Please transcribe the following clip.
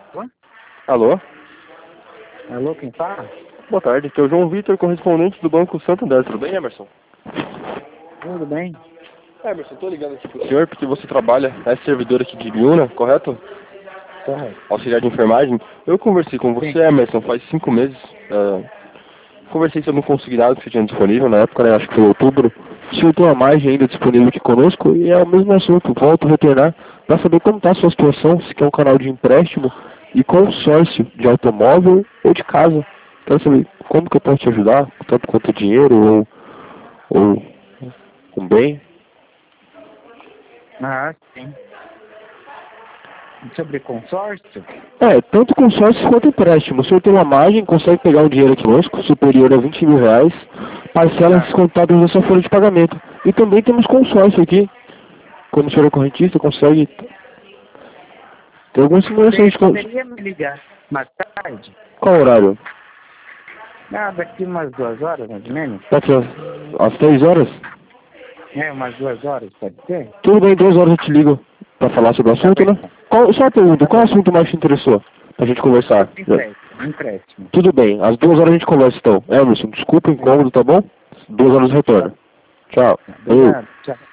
Alô? Alô? Alô, quem fala? Boa tarde, aqui é o João Vitor, correspondente do Banco Santander. Tudo bem, Emerson? Tudo bem? Emerson, estou ligando aqui pro senhor porque você trabalha, é servidor aqui de Biúna, correto? Correto. Auxiliar de enfermagem. Eu conversei com você, Sim. Emerson, faz 5 meses. Conversei sobre um consignado que você tinha disponível na época, né, acho que foi outubro. O senhor tem uma margem ainda disponível aqui conosco e é o mesmo assunto. Volto a retornar para saber como está a sua situação, se quer um canal de empréstimo e consórcio de automóvel ou de casa. Quero saber como que eu posso te ajudar, tanto quanto dinheiro ou um bem. Ah, sim. Sobre consórcio? Tanto consórcio quanto empréstimo. O senhor tem uma margem, consegue pegar um dinheiro aqui conosco, superior a R$ 20.000, parcelas Ah, descontadas da sua folha de pagamento. E também temos consórcio aqui. Como o senhor é correntista, consegue. Tem algumas simulações você de poderia me ligar mais tarde? Qual horário? Ah, daqui umas 2 horas, mais ou menos. Daqui às 3 horas? Umas 2 horas, pode ser? Tudo bem, 2 horas eu te ligo para falar sobre o Tá assunto, bem, né? então. Só uma pergunta, Tá qual bom. assunto mais te interessou? Pra gente conversar. Sobre empréstimo. Empréstimo. Tudo bem, às 2 horas a gente conversa então. Emerson, desculpa o Sim. incômodo, tá bom? 2 horas eu Tá. retorno. Tchau. Valeu. Obrigado. Tchau.